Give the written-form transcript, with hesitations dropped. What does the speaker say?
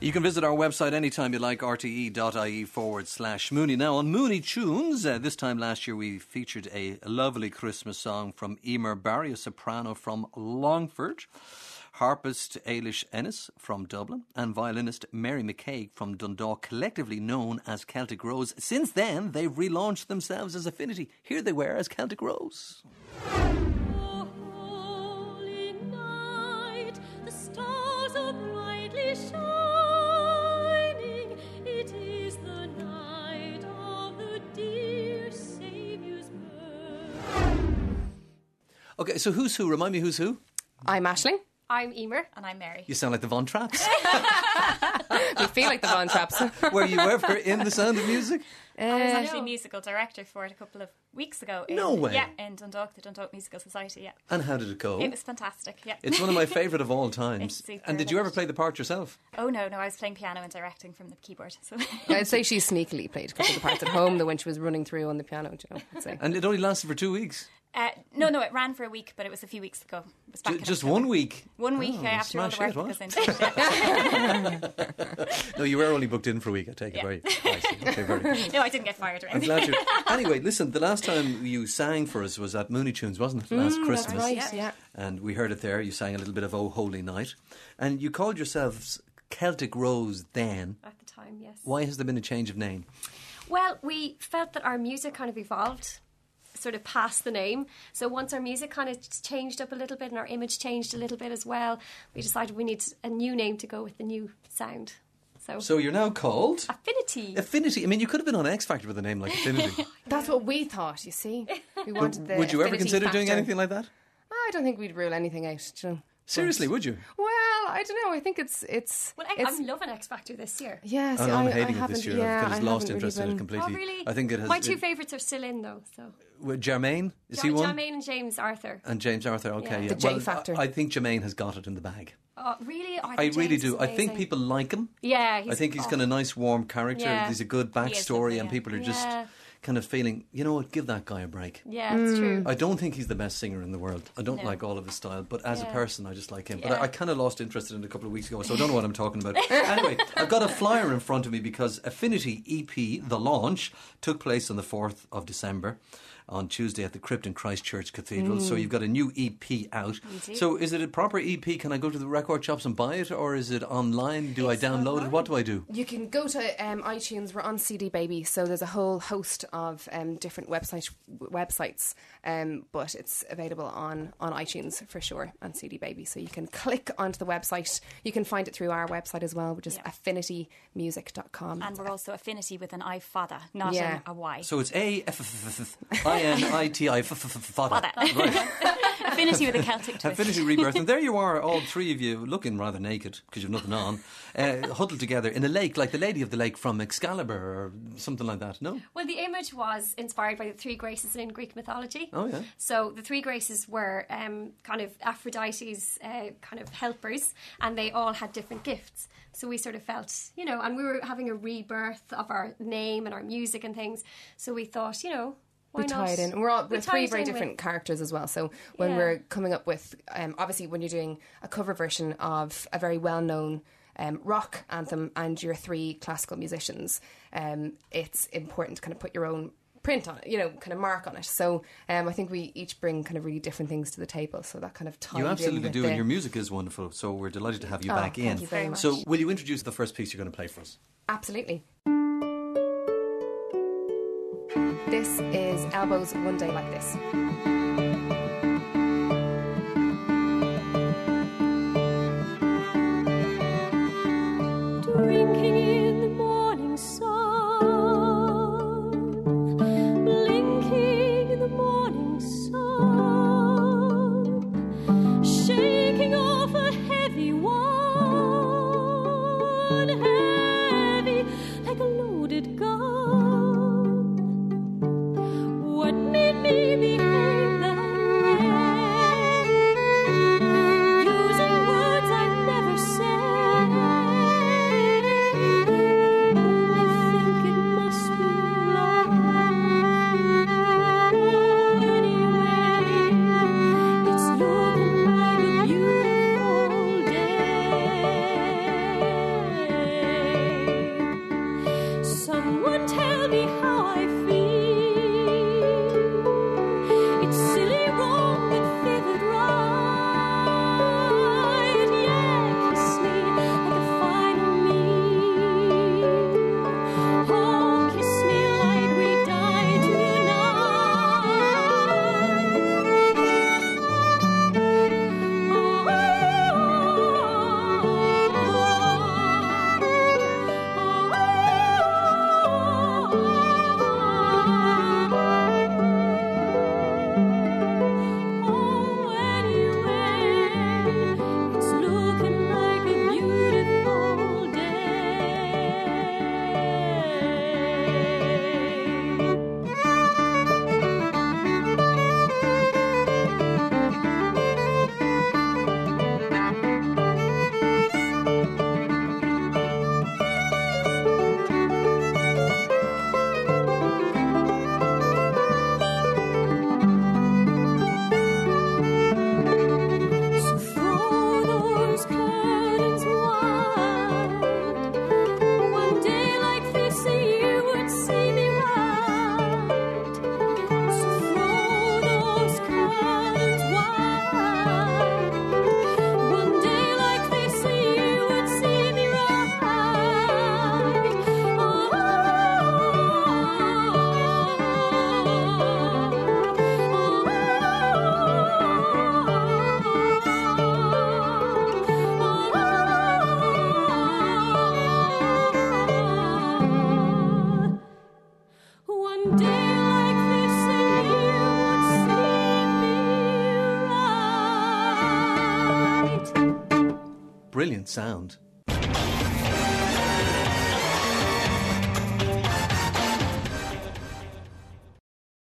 You can visit our website anytime you like, rte.ie/Mooney. Now, on Mooney Tunes, this time last year we featured a lovely Christmas song from Emer Barry, a soprano from Longford, harpist Ailish Ennis from Dublin, and violinist Mary McCaig from Dundalk, collectively known as Celtic Rose. Since then, they've relaunched themselves as Affinity. Here they were as Celtic Rose. Okay, so who's who? Remind me who's who? I'm Aisling. I'm Emer. And I'm Mary. You sound like the Von Trapps. We feel like the Von Trapps. Were you ever in The Sound of Music? I was actually musical director for it a couple of weeks ago. No way. Yeah, in Dundalk, the Dundalk Musical Society, yeah. And how did it go? It was fantastic, yeah. It's one of my favourite of all times. It's super, and did you ever play the part yourself? Oh, no, I was playing piano and directing from the keyboard. So. I'd say she sneakily played a couple of the parts at home, the when she was running through on the piano, I'd say. And it only lasted for 2 weeks? No, it ran for a week, but it was a few weeks ago. It was back just 1 week? 1 week after all the work that goes into it. No, you were only booked in for a week, I take it. Very nicely. Okay, very good. No, I didn't get fired or anything. I'm glad you. Anyway, listen, the last time you sang for us was at Mooney Tunes, wasn't it? Last Christmas. That's right, yeah. And we heard it there. You sang a little bit of Oh Holy Night. And you called yourselves Celtic Rose then. At the time, yes. Why has there been a change of name? Well, we felt that our music kind of evolved sort of past the name. So once our music kind of changed up a little bit and our image changed a little bit as well, we decided we need a new name to go with the new sound. So you're now called? Affinity. Affinity. I mean, you could have been on X Factor with a name like Affinity. That's what we thought, you see. We wanted the Would you ever Affinity consider doing factor. anything like that? I don't think we'd rule anything out, Seriously, would you? Well, I don't know. I think it's. Well, I'm loving X Factor this year. Yeah, see, I'm I hating it haven't- this year. yeah, I've I lost haven't interest really in it been- completely. Oh, really? I think it has. My two favourites are still in, though. So Jermaine, is he one? Jermaine and James Arthur. And James Arthur, okay. Yeah. Yeah. The J Factor. I think Jermaine has got it in the bag. Oh, really? Oh, I really James do. is I think amazing. people like him. Yeah, I think he's got a nice, warm character. Yeah. There's a good backstory, lovely, and yeah. people are just Yeah. kind of feeling, you know what, give that guy a break. Yeah, it's true. I don't think he's the best singer in the world. I don't No. like all of his style, but as a Yeah. person, I just like him. But Yeah. I kind of lost interest in it a couple of weeks ago, so I don't know what I'm talking about. Anyway, I've got a flyer in front of me because Affinity EP, the launch, took place on the 4th of December. On Tuesday at the Crypt in Christchurch Cathedral. So you've got a new EP out. Indeed. So is it a proper EP? Can I go to the record shops and buy it, or is it online? Do I download it? What do I do? You can go to iTunes. We're on CD Baby, so there's a whole host of different websites, but it's available on iTunes for sure and CD Baby. So you can click onto the website. You can find it through our website as well, which is affinitymusic.com. And we're also Affinity with an I fada, not Yeah. a Y. So it's AFINITI fada. Right. Affinity with a Celtic twist. Affinity Rebirth. And there you are, all three of you, looking rather naked because you've nothing on, huddled together in a lake, like the Lady of the Lake from Excalibur or something like that, no? Well, the image was inspired by the three graces in Greek mythology. Oh, yeah. So the three graces were kind of Aphrodite's kind of helpers, and they all had different gifts. So we sort of felt, and we were having a rebirth of our name and our music and things. So we thought, why we not? tie it in. And we're three very different characters as well. So when we're coming up with, obviously when you're doing a cover version of a very well-known rock anthem and you're three classical musicians, it's important to kind of put your own print on it, kind of mark on it. So I think we each bring kind of really different things to the table. So that kind of ties in. You absolutely with do, the- and your music is wonderful. So we're delighted to have you back in. thank you very much. So will you introduce the first piece you're going to play for us? Absolutely. This is Elbows One Day Like This. Drinking in the morning sun, blinking in the morning sun, shaking off a heavy one, heavy like a loaded gun. What made me behave that brilliant sound.